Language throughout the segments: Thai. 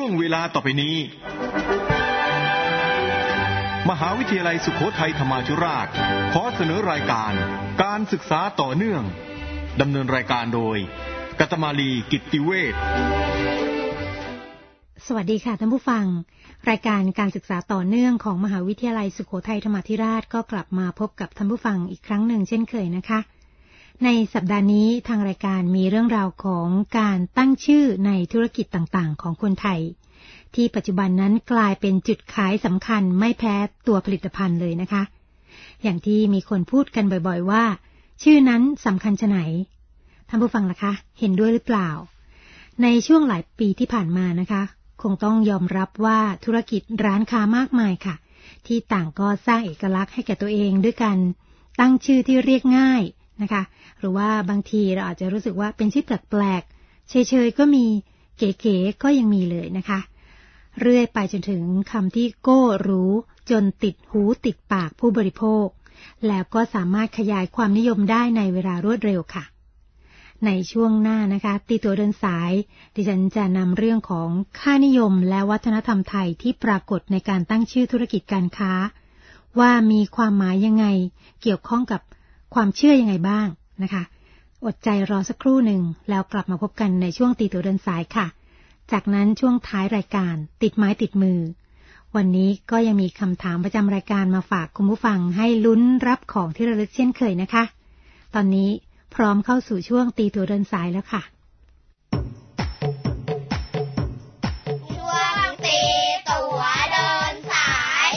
วงเวลาต่อไปนี้มหาวิทยาลัยสุโขทัยธรรมาธิราชขอเสนอรายการการศึกษาต่อเนื่องดำเนินรายการโดยกัตมาลีกิตติเวชสวัสดีค่ะท่านผู้ฟังรายการการศึกษาต่อเนื่องของมหาวิทยาลัยสุโขทัยธรรมาธิราชก็กลับมาพบกับท่านผู้ฟังอีกครั้งหนึ่งเช่นเคยนะคะในสัปดาห์นี้ทางรายการมีเรื่องราวของการตั้งชื่อในธุรกิจต่างๆของคนไทยที่ปัจจุบันนั้นกลายเป็นจุดขายสำคัญไม่แพ้ตัวผลิตภัณฑ์เลยนะคะอย่างที่มีคนพูดกันบ่อยๆว่าชื่อนั้นสำคัญชะไหนท่านผู้ฟังล่ะคะเห็นด้วยหรือเปล่าในช่วงหลายปีที่ผ่านมานะคะคงต้องยอมรับว่าธุรกิจร้านค้ามากมายค่ะที่ต่างก็สร้างเอกลักษณ์ให้แก่ตัวเองด้วยการตั้งชื่อที่เรียกง่ายนะคะหรือว่าบางทีเราอาจจะรู้สึกว่าเป็นชื่อแปลกๆเฉยๆก็มีเก๋ๆก็ยังมีเลยนะคะเรื่อยไปจนถึงคำที่โก้รู้จนติดหูติดปากผู้บริโภคแล้วก็สามารถขยายความนิยมได้ในเวลารวดเร็วค่ะในช่วงหน้านะคะตีตัวเดินสายดิฉันจะนำเรื่องของค่านิยมและวัฒนธรรมไทยที่ปรากฏในการตั้งชื่อธุรกิจการค้าว่ามีความหมายยังไงเกี่ยวข้องกับความเชื่อยังไงบ้างนะคะอดใจรอสักครู่หนึ่งแล้วกลับมาพบกันในช่วงตีตัวเดินสายค่ะจากนั้นช่วงท้ายรายการติดไม้ติดมือวันนี้ก็ยังมีคำถามประจำรายการมาฝากคุณผู้ฟังให้ลุ้นรับของที่ระลึกเช่นเคยนะคะตอนนี้พร้อมเข้าสู่ช่วงตีตัวเดินสายแล้วค่ะช่วงตีตัวเดินสาย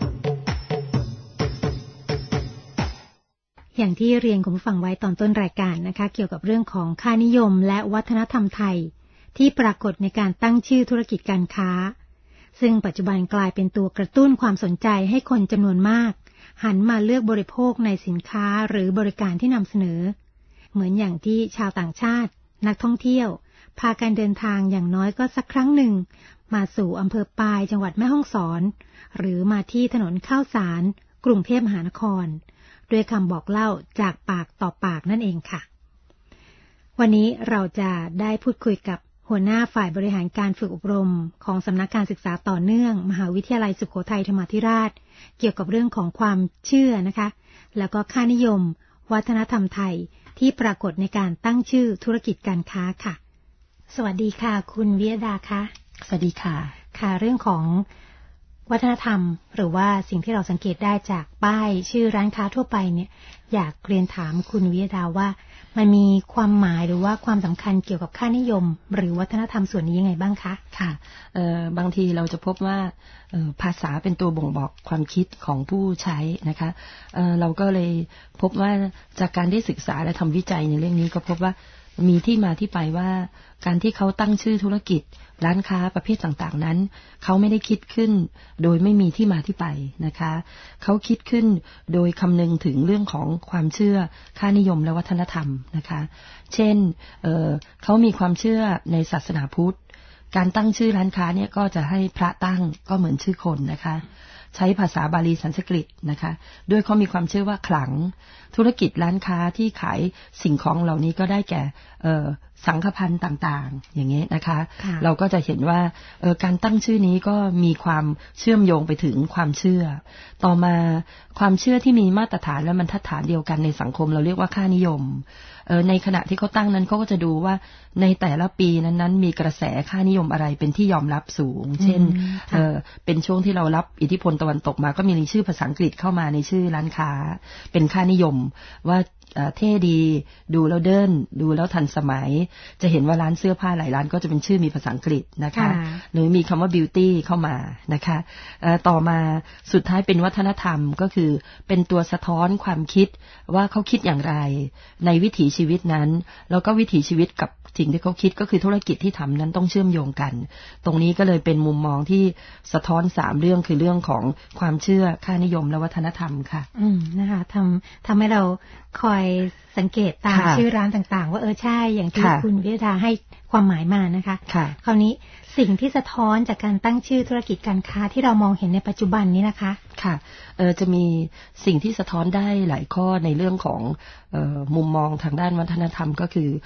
อย่างที่เรียนคุณผู้ฟังไว้ตอนต้นรายการนะคะเกี่ยวกับเรื่องของค่านิยมและวัฒนธรรมไทยที่ปรากฏในการตั้งชื่อธุรกิจการค้าซึ่งปัจจุบันกลายเป็นตัวกระตุ้นความสนใจให้คนจำนวนมากหันมาเลือกบริโภคในสินค้าหรือบริการที่นำเสนอเหมือนอย่างที่ชาวต่างชาตินักท่องเที่ยวพากันเดินทางอย่างน้อยก็สักครั้งหนึ่งมาสู่อำเภอปายจังหวัดแม่ฮ่องสอนหรือมาที่ถนนข้าวสารกรุงเทพมหานครด้วยคำบอกเล่าจากปากต่อปากนั่นเองค่ะวันนี้เราจะได้พูดคุยกับหัวหน้าฝ่ายบริหารการฝึกอบรมของสำนักการศึกษาต่อเนื่องมหาวิทยาลัยสุโขทัยธรรมาธิราชเกี่ยวกับเรื่องของความเชื่อนะคะแล้วก็ค่านิยมวัฒนธรรมไทยที่ปรากฏในการตั้งชื่อธุรกิจการค้าค่ะสวัสดีค่ะคุณวิยดาค่ะสวัสดีค่ะค่ะเรื่องของวัฒนธรรมหรือว่าสิ่งที่เราสังเกตได้จากป้ายชื่อร้านค้าทั่วไปเนี่ยอยากเรียนถามคุณวิยดาว่ามันมีความหมายหรือว่าความสำคัญเกี่ยวกับค่านิยมหรือวัฒนธรรมส่วนนี้ยังไงบ้างคะค่ะบางทีเราจะพบว่าภาษาเป็นตัวบ่งบอกความคิดของผู้ใช้นะคะเราก็เลยพบว่าจากการได้ศึกษาและทำวิจัยในเรื่องนี้ก็พบว่ามีที่มาที่ไปว่าการที่เขาตั้งชื่อธุรกิจร้านค้าประเภทต่างๆนั้นเขาไม่ได้คิดขึ้นโดยไม่มีที่มาที่ไปนะคะเขาคิดขึ้นโดยคำนึงถึงเรื่องของความเชื่อค่านิยมและวัฒนธรรมนะคะเช่นเขามีความเชื่อในศาสนาพุทธการตั้งชื่อร้านค้าเนี่ยก็จะให้พระตั้งก็เหมือนชื่อคนนะคะใช้ภาษาบาลีสันสกฤตนะคะด้วยเขามีความเชื่อว่าขลังธุรกิจร้านค้าที่ขายสิ่งของเหล่านี้ก็ได้แก่สังฆพันธ์ต่างๆอย่างนี้นะคะเราก็จะเห็นว่าการตั้งชื่อนี้ก็มีความเชื่อมโยงไปถึงความเชื่อต่อมาความเชื่อที่มีมาตรฐานและบรรทัดฐานเดียวกันในสังคมเราเรียกว่าค่านิยมในขณะที่เขาตั้งนั้นเขาก็จะดูว่าในแต่ละปีนั้นๆมีกระแสค่านิยมอะไรเป็นที่ยอมรับสูงเช่นเป็นช่วงที่เรารับอิทธิพลตะวันตกมาก็มีชื่อภาษาอังกฤษเข้ามาในชื่อร้านค้าเป็นค่านิยมว่าเท่ดีดูแล้วเดินดูแล้วทันสมัยจะเห็นว่าร้านเสื้อผ้าหลายร้านก็จะเป็นชื่อมีภาษาอังกฤษนะคะหรือมีคำว่า beauty เข้ามานะคะต่อมาสุดท้ายเป็นวัฒนธรรมก็คือเป็นตัวสะท้อนความคิดว่าเขาคิดอย่างไรในวิถีชีวิตนั้นแล้วก็วิถีชีวิตกับสิ่งที่เขาคิดก็คือธุรกิจที่ทำนั้นต้องเชื่อมโยงกันตรงนี้ก็เลยเป็นมุมมองที่สะท้อน3เรื่องคือเรื่องของความเชื่อค่านิยมและวัฒนธรรมค่ะนะคะทำให้เราคอยสังเกตตามชื่อร้านต่างๆว่าใช่อย่างที่คุณวิทยาให้ความหมายมานะคะคราวนี้สิ่งที่สะท้อนจากการตั้งชื่อธุรกิจการค้าที่เรามองเห็นในปัจจุบันนี้นะคะค่ะจะมีสิ่งที่สะท้อนได้หลายข้อในเรื่องของมุมมองทางด้านวัฒนธรรมก็คือ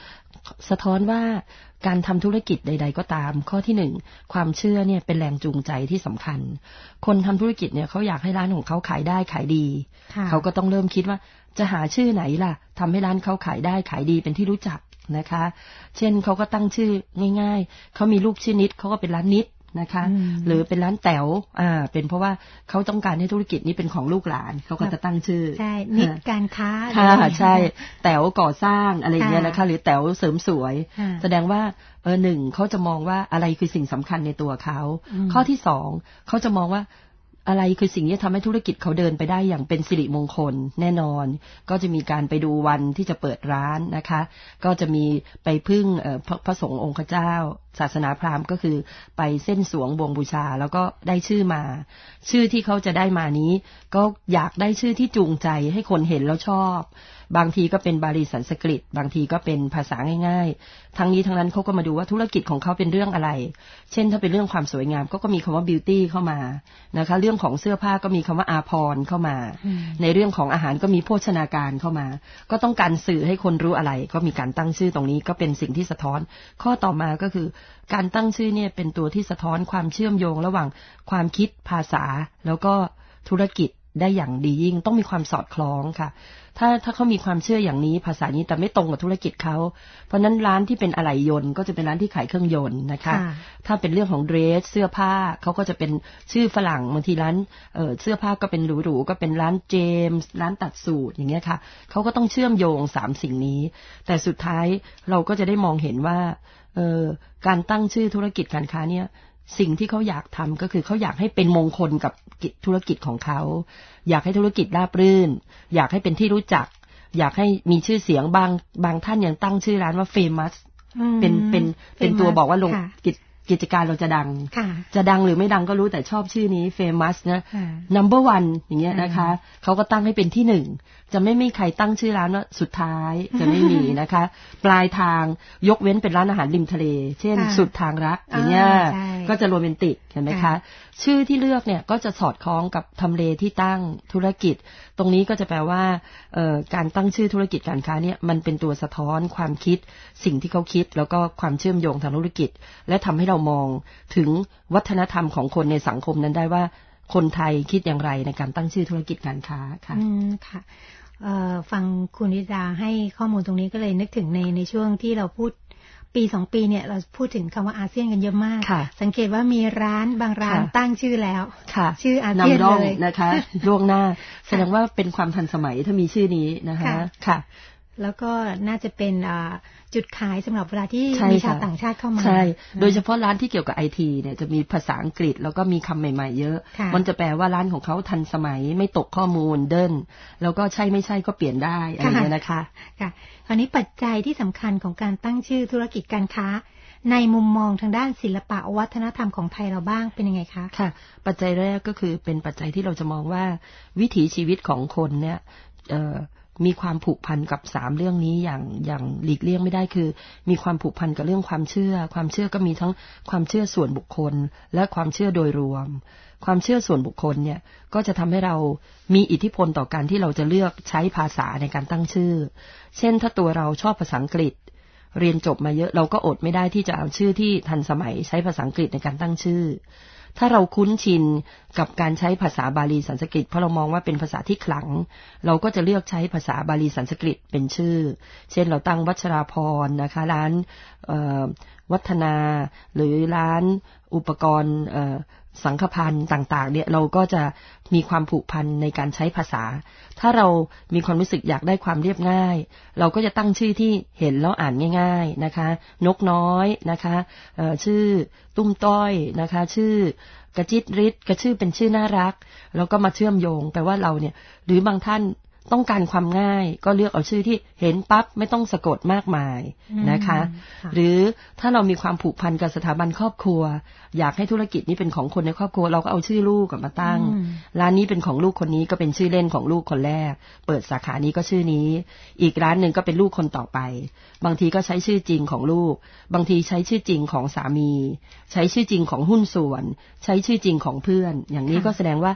สะท้อนว่าการทำธุรกิจใดๆก็ตามข้อที่หนึ่งความเชื่อเนี่ยเป็นแรงจูงใจที่สำคัญคนทำธุรกิจเนี่ยเขาอยากให้ร้านของเขาขายได้ขายดีเขาก็ต้องเริ่มคิดว่าจะหาชื่อไหนล่ะทำให้ร้านเขาขายได้ขายดีเป็นที่รู้จักนะคะเช่นเขาก็ตั้งชื่อง่ายๆเขามีลูกชื่อนิดเขาก็เป็นร้านนิดนะคะหรือเป็นร้านแต๋วเป็นเพราะว่าเขาต้องการให้ธุรกิจนี้เป็นของลูกหลานเขาก็จะตั้งชื่อใช่นิดการค้าค่ะใช่แต๋วก่อสร้างอะไรอย่างเงี้ยนะคะหรือแต๋วเสริมสวยแสดงว่าหนึ่งเขาจะมองว่าอะไรคือสิ่งสำคัญในตัวเขาข้อที่สองเขาจะมองว่าอะไรคือสิ่งที่ทำให้ธุรกิจเขาเดินไปได้อย่างเป็นสิริมงคลแน่นอนก็จะมีการไปดูวันที่จะเปิดร้านนะคะก็จะมีไปพึ่งพระสงฆ์องค์เจ้าศาสนาพราหมณ์ก็คือไปเส้นสวงบวงบูชาแล้วก็ได้ชื่อมาชื่อที่เขาจะได้มานี้ก็อยากได้ชื่อที่จูงใจให้คนเห็นแล้วชอบบางทีก็เป็นบาลีสันสกฤตบางทีก็เป็นภาษาง่ายๆทั้งนี้ทั้งนั้นเขาก็มาดูว่าธุรกิจของเขาเป็นเรื่องอะไรเช่นถ้าเป็นเรื่องความสวยงามก็มีคำว่า beauty เข้ามานะคะเรื่องของเสื้อผ้าก็มีคำว่าอาภรณ์เข้ามาในเรื่องของอาหารก็มีโภชนาการเข้ามาก็ต้องการสื่อให้คนรู้อะไรก็มีการตั้งชื่อตรงนี้ก็เป็นสิ่งที่สะท้อนข้อต่อมาก็คือการตั้งชื่อเนี่ยเป็นตัวที่สะท้อนความเชื่อมโยงระหว่างความคิดภาษาแล้วก็ธุรกิจได้อย่างดียิ่งต้องมีความสอดคล้องค่ะถ้าเขามีความเชื่ออย่างนี้ภาษานี้แต่ไม่ตรงกับธุรกิจเขาเพราะนั้นร้านที่เป็นอะไหล่ยนต์ก็จะเป็นร้านที่ขายเครื่องยนต์นะคะถ้าเป็นเรื่องของเดรสเสื้อผ้าเขาก็จะเป็นชื่อฝรั่งบางทีร้านเสื้อผ้าก็เป็นหรูๆก็เป็นร้านเจมส์ร้านตัดสูทอย่างเงี้ยค่ะเขาก็ต้องเชื่อมโยง3สิ่งนี้แต่สุดท้ายเราก็จะได้มองเห็นว่าการตั้งชื่อธุรกิจการค้าเนี่ยสิ่งที่เขาอยากทำก็คือเขาอยากให้เป็นมงคลกับธุรกิจของเขาอยากให้ธุรกิจราบรื่นอยากให้เป็นที่รู้จักอยากให้มีชื่อเสียงบางท่านยังตั้งชื่อร้านว่า famous เป็นตัวบอกว่าลงกิจการเราจะดังจะดังหรือไม่ดังก็รู้แต่ชอบชื่อนี้ famous นะ number one อย่างเงี้ยนะคะเขาก็ตั้งให้เป็นที่หนึ่งจะไม่มีใครตั้งชื่อร้านว่าสุดท้ายจะไม่มีนะคะปลายทางยกเว้นเป็นร้านอาหารริมทะเลเช่นสุดทางรักอย่างเงี้ยก็จะโรแมนติกเห็นไหมคะชื่อที่เลือกเนี่ยก็จะสอดคล้องกับทำเลที่ตั้งธุรกิจตรงนี้ก็จะแปลว่าการตั้งชื่อธุรกิจการค้าเนี่ยมันเป็นตัวสะท้อนความคิดสิ่งที่เขาคิดแล้วก็ความเชื่อมโยงทางธุรกิจและทำให้เรามองถึงวัฒนธรรมของคนในสังคมนั้นได้ว่าคนไทยคิดอย่างไรในการตั้งชื่อธุรกิจการค้าค่ะค่ะฟังคุณวิดาให้ข้อมูลตรงนี้ก็เลยนึกถึงในช่วงที่เราพูดปี2ปีเนี่ยเราพูดถึงคำว่าอาเซียนกันเยอะมากสังเกตว่ามีร้านบางร้านตั้งชื่อแล้วชื่ออาเซียนเลยนะคะล่วงหน้าแสดงว่าเป็นความทันสมัยถ้ามีชื่อนี้นะคะค่ะแล้วก็น่าจะเป็นจุดขายสำหรับเวลาที่มีชาวต่างชาติเข้ามาใช่โดยเฉพาะร้านที่เกี่ยวกับ IT เนี่ยจะมีภาษาอังกฤษแล้วก็มีคำใหม่ๆเยอะมันจะแปลว่าร้านของเขาทันสมัยไม่ตกข้อมูลเดินแล้วก็ใช่ไม่ใช่ก็เปลี่ยนได้อะไรอย่างเงี้ยนะคะค่ะคราวนี้ปัจจัยที่สำคัญของการตั้งชื่อธุรกิจการค้าในมุมมองทางด้านศิลปะวัฒนธรรมของไทยเราบ้างเป็นยังไงคะค่ะปัจจัยแรกก็คือเป็นปัจจัยที่เราจะมองว่าวิถีชีวิตของคนเนี่ยมีความผูกพันกับ3เรื่องนี้อย่างหลีกเลี่ยงไม่ได้คือมีความผูกพันกับเรื่องความเชื่อก็มีทั้งความเชื่อส่วนบุคคลและความเชื่อโดยรวมความเชื่อส่วนบุคคลเนี่ยก็จะทำให้เรามีอิทธิพลต่อการที่เราจะเลือกใช้ภาษาในการตั้งชื่อเช่นถ้าตัวเราชอบภาษาอังกฤษเรียนจบมาเยอะเราก็อดไม่ได้ที่จะเอาชื่อที่ทันสมัยใช้ภาษาอังกฤษในการตั้งชื่อถ้าเราคุ้นชินกับการใช้ภาษาบาลีสันสกฤตเพราะเรามองว่าเป็นภาษาที่ขลังเราก็จะเลือกใช้ภาษาบาลีสันสกฤตเป็นชื่อเช่นเราตั้งวัชราพรนะคะร้านวัฒนาหรือร้านอุปกรณ์สังฆพันธ์ต่างๆเนี่ยเราก็จะมีความผูกพันในการใช้ภาษาถ้าเรามีความรู้สึกอยากได้ความเรียบง่ายเราก็จะตั้งชื่อที่เห็นแล้วอ่านง่ายๆนะคะนกน้อยนะคะชื่อตุ้มต้อยนะคะชื่อกระจิตริดกระชื่อเป็นชื่อน่ารักแล้วก็มาเชื่อมโยงแปลว่าเราเนี่ยหรือบางท่านต้องการความง่ายก็เลือกเอาชื่อที่เห็นปั๊บไม่ต้องสะกดมากมายนะคะหรือถ้าเรามีความผูกพันกับสถาบันครอบครัวอยากให้ธุรกิจนี้เป็นของคนในครอบครัวเราก็เอาชื่อลูกมาตั้งร้านนี้เป็นของลูกคนนี้ก็เป็นชื่อเล่นของลูกคนแรกเปิดสาขานี้ก็ชื่อนี้อีกร้านนึงก็เป็นลูกคนต่อไปบางทีก็ใช้ชื่อจริงของลูกบางทีใช้ชื่อจริงของสามีใช้ชื่อจริงของหุ้นส่วนใช้ชื่อจริงของเพื่อนอย่างนี้ก็แสดงว่า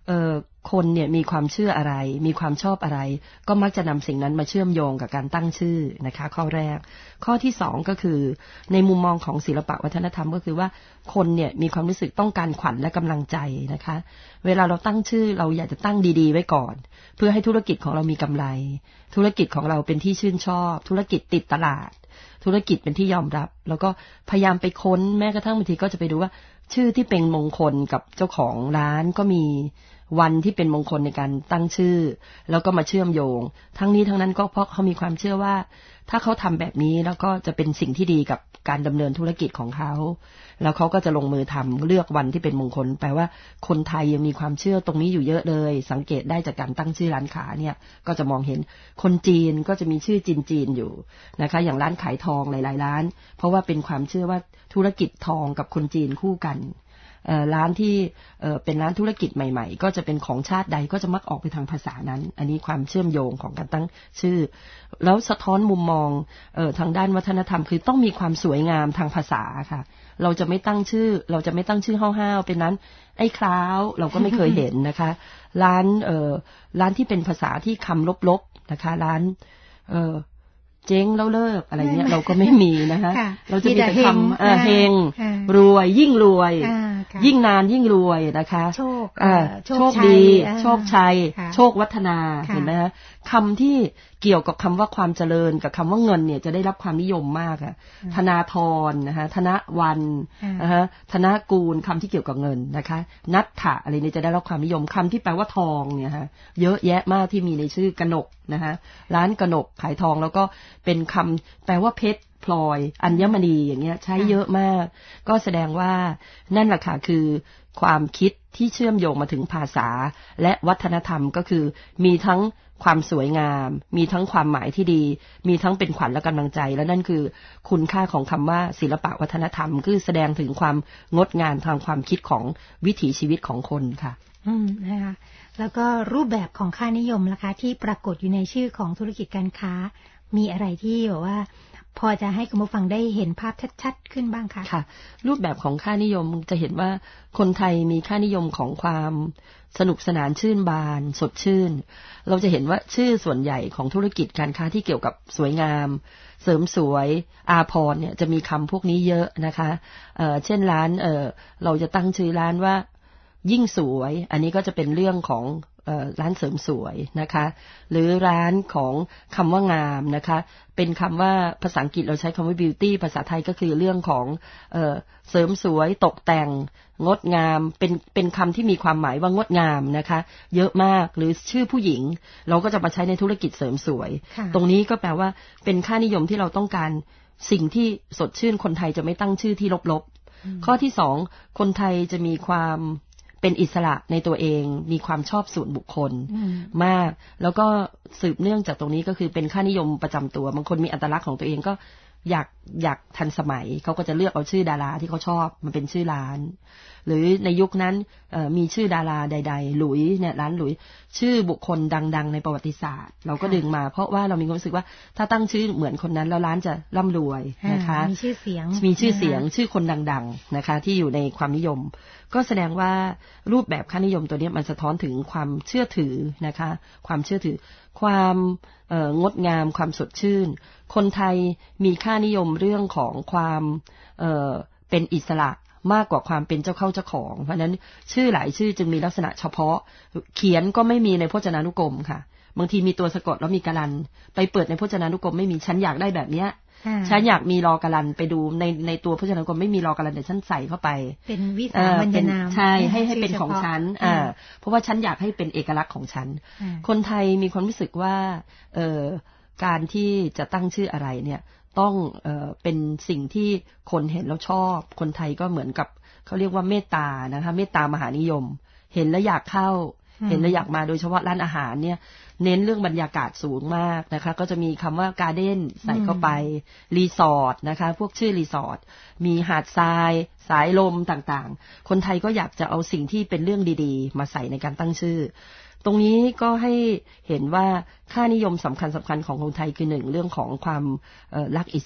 คนเนี่ยมีความเชื่ออะไรมีความชอบอะไรก็มักจะนำสิ่งนั้นมาเชื่อมโยงกับการตั้งชื่อนะคะข้อแรกข้อที่สองก็คือในมุมมองของศิลปวัฒนธรรมก็คือว่าคนเนี่ยมีความรู้สึกต้องการขวัญและกำลังใจนะคะเวลาเราตั้งชื่อเราอยากจะตั้งดีๆไว้ก่อนเพื่อให้ธุรกิจของเรามีกำไรธุรกิจของเราเป็นที่ชื่นชอบธุรกิจติดตลาดธุรกิจเป็นที่ยอมรับแล้วก็พยายามไปค้นแม้กระทั่งบางทีก็จะไปดูว่าชื่อที่เป็นมงคลกับเจ้าของร้านก็มีวันที่เป็นมงคลในการตั้งชื่อแล้วก็มาเชื่อมโยงทั้งนี้ทั้งนั้นก็เพราะเขามีความเชื่อว่าถ้าเขาทำแบบนี้แล้วก็จะเป็นสิ่งที่ดีกับการดำเนินธุรกิจของเขาแล้วเขาก็จะลงมือทำเลือกวันที่เป็นมงคลแปลว่าคนไทยยังมีความเชื่อตรงนี้อยู่เยอะเลยสังเกตได้จากการตั้งชื่อร้านค้าเนี่ยก็จะมองเห็นคนจีนก็จะมีชื่อจีนอยู่นะคะอย่างร้านขายทองหลายๆร้านเพราะว่าเป็นความเชื่อว่าธุรกิจทองกับคนจีนคู่กันร้านที่เป็นร้านธุรกิจใหม่ๆก็จะเป็นของชาติใดก็จะมักออกไปทางภาษานั้นอันนี้ความเชื่อมโยงของการตั้งชื่อแล้วสะท้อนมุมมองทางด้านวัฒนธรรมคือต้องมีความสวยงามทางภาษาค่ะเราจะไม่ตั้งชื่อห้าวๆเป็นนั้นไอ้คล้าวเราก็ไม่เคยเห็นนะคะร้านที่เป็นภาษาที่คำลบๆนะคะร้านเจ๊งแล้วเลิกอะไรเงี้ยเราก็ไม่มีนะคะเราจะมีแต่คำเฮงรวยยิ่งรวยยิ่งนานยิ่งรวยนะคะโชคดีโชคชัยโชควัฒนาเห็นไหมคะคำที่เกี่ยวกับคำว่าความเจริญกับคำว่าเงินเนี่ยจะได้รับความนิยมมากธนาธรนะคะธนวันนะคะธนกูลคำที่เกี่ยวกับเงินนะคะนัทธะอะไรนี่จะได้รับความนิยมคำที่แปลว่าทองเนี่ยฮะเยอะแยะมากที่มีในชื่อกนกนะคะร้านกนกขายทองแล้วก็เป็นคำแปลว่าเพชรพลอยอัญมณีอย่างเงี้ยใช้เยอะมากก็แสดงว่านั่นแหละค่ะคือความคิดที่เชื่อมโยงมาถึงภาษาและวัฒนธรรมก็คือมีทั้งความสวยงามมีทั้งความหมายที่ดีมีทั้งเป็นขวัญและกำลังใจและนั่นคือคุณค่าของคำว่าศิลปะวัฒนธรรมคือแสดงถึงความงดงามทางความคิดของวิถีชีวิตของคนค่ะนะคะแล้วก็รูปแบบของค่านิยมล่ะคะที่ปรากฏอยู่ในชื่อของธุรกิจการค้ามีอะไรที่แบบว่าพอจะให้คุณผู้ฟังได้เห็นภาพชัดๆขึ้นบ้างคะค่ะรูปแบบของค่านิยมจะเห็นว่าคนไทยมีค่านิยมของความสนุกสนานชื่นบานสดชื่นเราจะเห็นว่าชื่อส่วนใหญ่ของธุรกิจการค้าที่เกี่ยวกับสวยงามเสริมสวยอาภรณ์เนี่ยจะมีคำพวกนี้เยอะนะคะเช่นร้านเราจะตั้งชื่อร้านว่ายิ่งสวยอันนี้ก็จะเป็นเรื่องของร้านเสริมสวยนะคะหรือร้านของคำว่างามนะคะเป็นคำว่าภาษาอังกฤษเราใช้คำว่า beauty ภาษาไทยก็คือเรื่องของเสริมสวยตกแต่งงดงามเป็นคำที่มีความหมายว่างดงามนะคะเยอะมากหรือชื่อผู้หญิงเราก็จะมาใช้ในธุรกิจเสริมสวยตรงนี้ก็แปลว่าเป็นค่านิยมที่เราต้องการสิ่งที่สดชื่นคนไทยจะไม่ตั้งชื่อที่ลบๆข้อที่สองคนไทยจะมีความเป็นอิสระในตัวเองมีความชอบส่วนบุคคลมากแล้วก็สืบเนื่องจากตรงนี้ก็คือเป็นค่านิยมประจำตัวบางคนมีอัตลักษณ์ของตัวเองก็อยากทันสมัยเขาก็จะเลือกเอาชื่อดาราที่เขาชอบมันเป็นชื่อร้านหรือในยุคนั้นมีชื่อดาราใดๆหลุยเนี่ยร้านหลุยชื่อบุคคลดังๆในประวัติศาสตร์เราก็ดึงมาเพราะว่าเรามีความรู้สึกว่าถ้าตั้งชื่อเหมือนคนนั้นแล้วร้านจะร่ำรวยนะคะมีชื่อเสียงชื่อคนดังๆนะคะที่อยู่ในความนิยมก็แสดงว่ารูปแบบค่านิยมตัวนี้มันสะท้อนถึงความเชื่อถือนะคะความเชื่อถือความงดงามความสดชื่นคนไทยมีค่านิยมเรื่องของความเป็นอิสระมากกว่าความเป็นเจ้าเข้าเจ้าของเพราะนั้นชื่อหลายชื่อจึงมีลักษณะเฉพาะเขียนก็ไม่มีในพจนานุกรมค่ะบางทีมีตัวสะกดแล้วมีกาลันไปเปิดในพจนานุกรมไม่มีฉันอยากได้แบบเนี้ยฉันอยากมีรอกาลันไปดูในตัวพจนานุกรมไม่มีรอกาลันแต่ฉันใส่เข้าไปเป็นวิสามัญนามใช่ให้เป็นของฉันเพราะว่าฉันอยากให้เป็นเอกลักษณ์ของฉันคนไทยมีความรู้สึกว่าการที่จะตั้งชื่ออะไรเนี่ยต้องเป็นสิ่งที่คนเห็นแล้วชอบคนไทยก็เหมือนกับเขาเรียกว่าเมตตานะคะเมตตามหานิยมเห็นแล้วอยากเข้าเห็นแล้วอยากมาโดยเฉพาะร้านอาหารเนี่ยเน้นเรื่องบรรยากาศสูงมากนะคะก็จะมีคำว่าการ์เด้นใส่เข้าไปรีสอร์ทนะคะพวกชื่อรีสอร์ทมีหาดทรายสายลมต่างๆคนไทยก็อยากจะเอาสิ่งที่เป็นเรื่องดีๆมาใส่ในการตั้งชื่อตรงนี้ก็ให้เห็นว่าค่านิยมสำคัญของคนไทยคือหนึ่งเรื่องของความรักอิสระ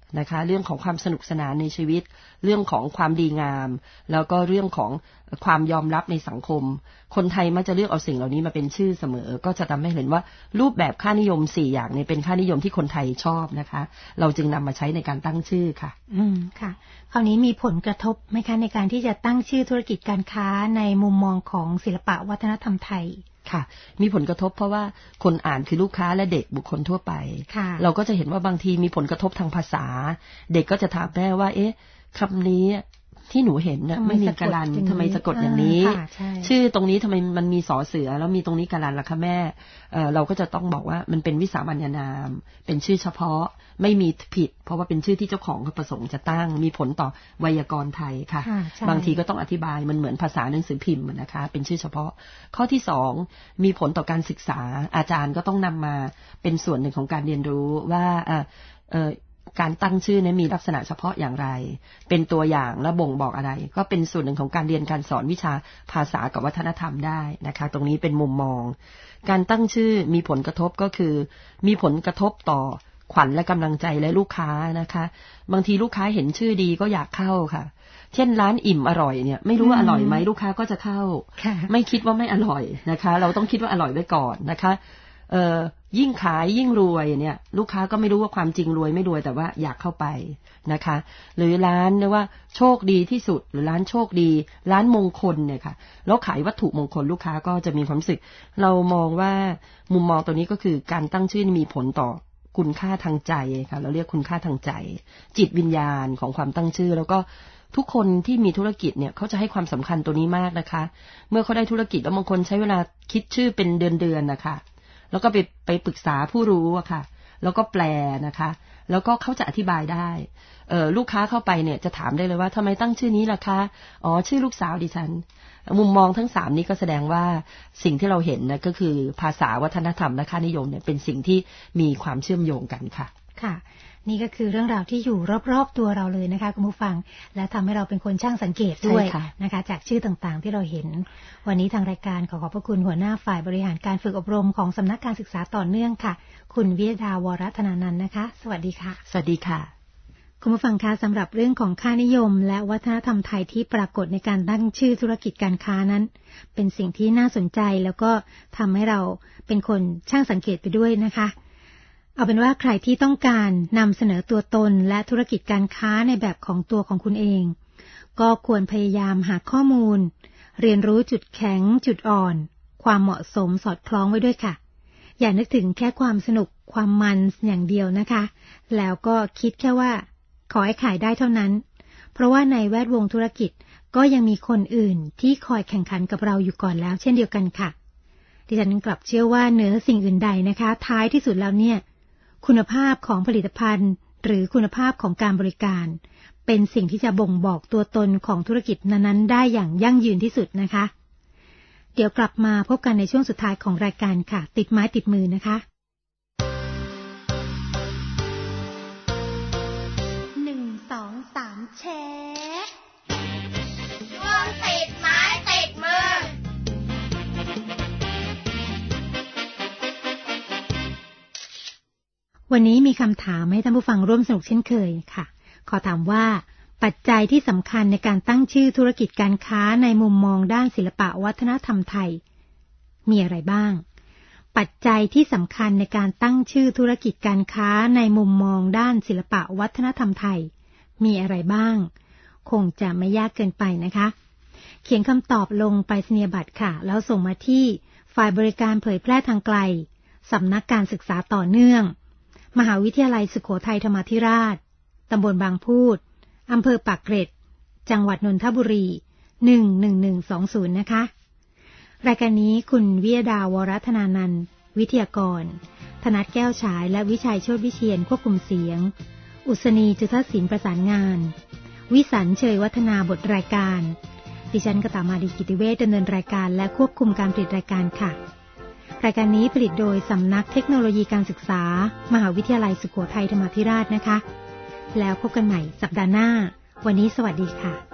นะคะเรื่องของความสนุกสนานในชีวิตเรื่องของความดีงามแล้วก็เรื่องของความยอมรับในสังคมคนไทยมักจะเลือกเอาสิ่งเหล่านี้มาเป็นชื่อเสมอก็จะทำให้เห็นว่ารูปแบบค่านิยม4อย่างนี้เป็นค่านิยมที่คนไทยชอบนะคะเราจึงนำมาใช้ในการตั้งชื่อค่ะค่ะคราวนี้มีผลกระทบไหมคะในการที่จะตั้งชื่อธุรกิจการค้าในมุมมองของศิลปะวัฒนธรรมไทยค่ะมีผลกระทบเพราะว่าคนอ่านคือลูกค้าและเด็กบุคคลทั่วไปเราก็จะเห็นว่าบางทีมีผลกระทบทางภาษาเด็กก็จะถามแม่ว่าเอ๊ะคำนี้ที่หนูเห็นน่ะไม่มีกาลันทำไมสะกดอย่างนี้ชื่อตรงนี้ทำไมมันมีสอเสือแล้วมีตรงนี้กาลันล่ะคะแม่เราก็จะต้องบอกว่ามันเป็นวิสามัญนามเป็นชื่อเฉพาะไม่มีผิดเพราะว่าเป็นชื่อที่เจ้าของประสงค์จะตั้งมีผลต่อไวยากรณ์ไทยค่ะบางทีก็ต้องอธิบายมันเหมือนภาษาหนังสือพิมพ์นะคะเป็นชื่อเฉพาะข้อที่2มีผลต่อการศึกษาอาจารย์ก็ต้องนำมาเป็นส่วนหนึ่งของการเรียนรู้ว่าการตั้งชื่อนั้นมีลักษณะเฉพาะอย่างไรเป็นตัวอย่างและบ่งบอกอะไรก็เป็นส่วนหนึ่งของการเรียนการสอนวิชาภาษากับวัฒนธรรมได้นะคะตรงนี้เป็นมุมมองการตั้งชื่อมีผลกระทบก็คือมีผลกระทบต่อขวัญและกำลังใจและลูกค้านะคะบางทีลูกค้าเห็นชื่อดีก็อยากเข้าค่ะเช่นร้านอิ่มอร่อยเนี่ยไม่รู้ว่าอร่อยไหมลูกค้าก็จะเข้าไม่คิดว่าไม่อร่อยนะคะเราต้องคิดว่าอร่อยไว้ก่อนนะคะยิ่งขายยิ่งรวยเนี่ยลูกค้าก็ไม่รู้ว่าความจริงรวยไม่รวยแต่ว่าอยากเข้าไปนะคะหรือร้านเนี่ยว่าโชคดีที่สุดหรือร้านโชคดีร้านมงคลเนี่ยค่ะแล้วขายวัตถุมงคลลูกค้าก็จะมีความรู้สึกเรามองว่ามุมมองตัวนี้ก็คือการตั้งชื่อมีผลต่อคุณค่าทางใจค่ะเราเรียกคุณค่าทางใจจิตวิญญาณของความตั้งชื่อแล้วก็ทุกคนที่มีธุรกิจเนี่ยเขาจะให้ความสำคัญตัวนี้มากนะคะเมื่อเขาได้ธุรกิจแล้วบางคนใช้เวลาคิดชื่อเป็นเดือนๆนะคะแล้วก็ไปปรึกษาผู้รู้อะค่ะแล้วก็แปลนะคะแล้วก็เขาจะอธิบายได้ลูกค้าเข้าไปเนี่ยจะถามได้เลยว่าทำไมตั้งชื่อนี้ล่ะคะอ๋อชื่อลูกสาวดิฉันมุมมองทั้ง3นี้ก็แสดงว่าสิ่งที่เราเห็นนะก็คือภาษาวัฒนธรรมและค่านิยมเนี่ยเป็นสิ่งที่มีความเชื่อมโยงกันค่ะค่ะนี่ก็คือเรื่องราวที่อยู่รอบๆตัวเราเลยนะคะคุณผู้ฟังและทำให้เราเป็นคนช่างสังเกตด้วยนะคะจากชื่อต่างๆที่เราเห็นวันนี้ทางรายการขอบพระคุณหัวหน้าฝ่ายบริหารการฝึกอบรมของสำนักการศึกษาต่อเนื่องค่ะคุณวิยดาวรธนานันท์นะคะสวัสดีค่ะสวัสดีค่ะคุณผู้ฟังคะสำหรับเรื่องของค่านิยมและวัฒนธรรมไทยที่ปรากฏในการตั้งชื่อธุรกิจการค้านั้นเป็นสิ่งที่น่าสนใจแล้วก็ทำให้เราเป็นคนช่างสังเกตไปด้วยนะคะเอาเป็นว่าใครที่ต้องการนำเสนอตัวตนและธุรกิจการค้าในแบบของตัวของคุณเองก็ควรพยายามหาข้อมูลเรียนรู้จุดแข็งจุดอ่อนความเหมาะสมสอดคล้องไว้ด้วยค่ะอย่านึกถึงแค่ความสนุกความมันอย่างเดียวนะคะแล้วก็คิดแค่ว่าขอให้ขายได้เท่านั้นเพราะว่าในแวดวงธุรกิจก็ยังมีคนอื่นที่คอยแข่งขันกับเราอยู่ก่อนแล้วเช่นเดียวกันค่ะดิฉันกลับเชื่อว่าเหนือสิ่งอื่นใดนะคะท้ายที่สุดแล้วเนี่ยคุณภาพของผลิตภัณฑ์หรือคุณภาพของการบริการเป็นสิ่งที่จะบ่งบอกตัวตนของธุรกิจนั้นๆได้อย่างยั่งยืนที่สุดนะคะเดี๋ยวกลับมาพบกันในช่วงสุดท้ายของรายการค่ะติดไม้ติดมือนะคะ 1 2 3แชร์ช่วงติดไม้ติดมือวันนี้มีคำถามให้ท่านผู้ฟังร่วมสนุกเช่นเคยค่ะขอถามว่าปัจจัยที่สำคัญในการตั้งชื่อธุรกิจการค้าในมุมมองด้านศิลปะวัฒนธรรมไทยมีอะไรบ้างปัจจัยที่สำคัญในการตั้งชื่อธุรกิจการค้าในมุมมองด้านศิลปะวัฒนธรรมไทยมีอะไรบ้างคงจะไม่ยากเกินไปนะคะเขียนคำตอบลงไปรษณียบัตรค่ะแล้วส่งมาที่ฝ่ายบริการเผยแพร่ทางไกลสำนักการศึกษาต่อเนื่องมหาวิทยาลัยสุโขทัยธรรมาธิราชตำบลบางพูดอำเภอปากเกร็ดจังหวัดนนทบุรี11120นะคะรายการนี้คุณวิยดาวรธนานันท์วิทยากรธนัทแก้วฉายและวิชัยโชติวิเชียรควบคุมเสียงอุศนีจุฑศิลป์ประสานงานวิสันต์เชยวัฒนาบทรายการดิฉันกตมาดีกิติเวชดำเนินรายการและควบคุมการผลิตรายการค่ะรายการนี้ผลิตโดยสำนักเทคโนโลยีการศึกษามหาวิทยาลัยสุโขทัยธรรมาธิราชนะคะแล้วพบกันใหม่สัปดาห์หน้าวันนี้สวัสดีค่ะ